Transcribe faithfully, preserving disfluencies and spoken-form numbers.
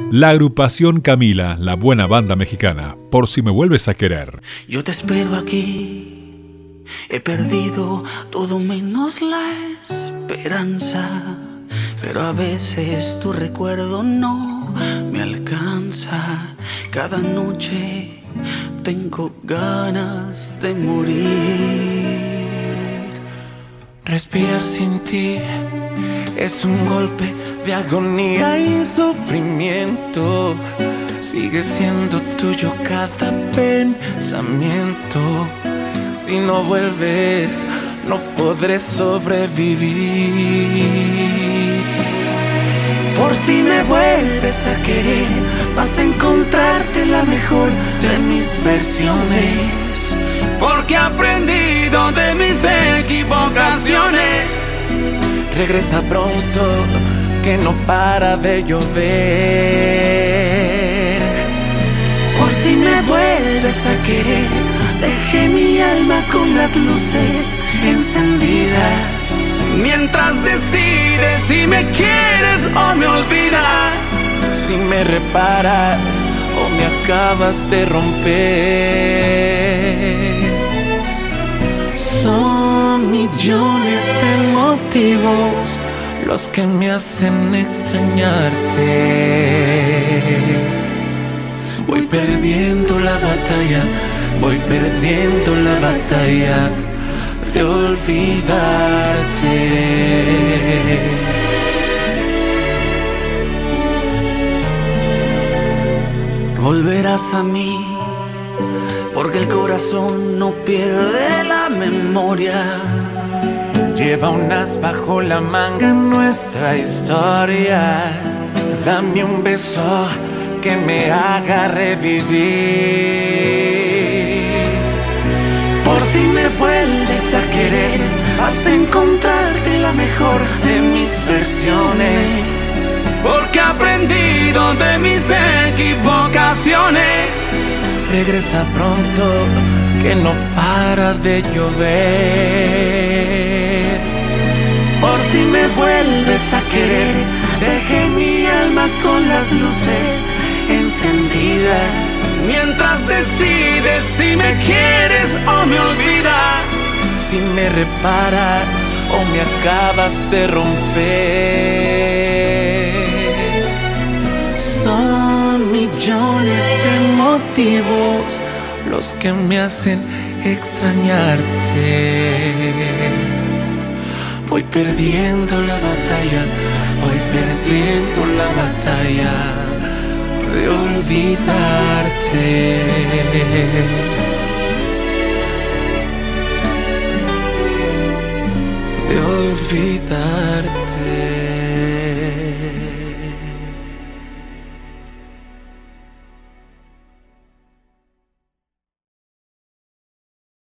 La agrupación Camila, la buena banda mexicana, Por si me vuelves a querer. Yo te espero aquí, he perdido todo menos la esperanza, pero a veces tu recuerdo no me alcanza. Cada noche tengo ganas de morir. Respirar sin ti es un golpe de agonía y sufrimiento. Sigue siendo tuyo cada pensamiento. Si no vuelves, no podré sobrevivir. Por si me vuelves a querer, vas a encontrarte la mejor de mis versiones, porque he aprendido de mis equivocaciones. Regresa pronto, que no para de llover. Por si me vuelves a querer, dejé mi alma con las luces encendidas, mientras decides si me quieres o me olvidas, si me reparas o me acabas de romper. Son millones de motivos los que me hacen extrañarte. Voy perdiendo la batalla, voy perdiendo la batalla de olvidarte. Volverás a mí, porque el corazón no pierde la memoria. Lleva un as bajo la manga nuestra historia. Dame un beso que me haga revivir. Por si me vuelves a querer, vas a encontrarte la mejor de mis versiones, porque he aprendido de mis equivocaciones. Regresa pronto, que no para de llover. Por si me vuelves a querer, dejé mi alma con las luces encendidas, mientras decides si me quieres o me olvidas, si me reparas o me acabas de romper. Son millones de motivos los que me hacen extrañarte. Voy perdiendo la batalla, voy perdiendo la batalla de olvidarte. De olvidarte.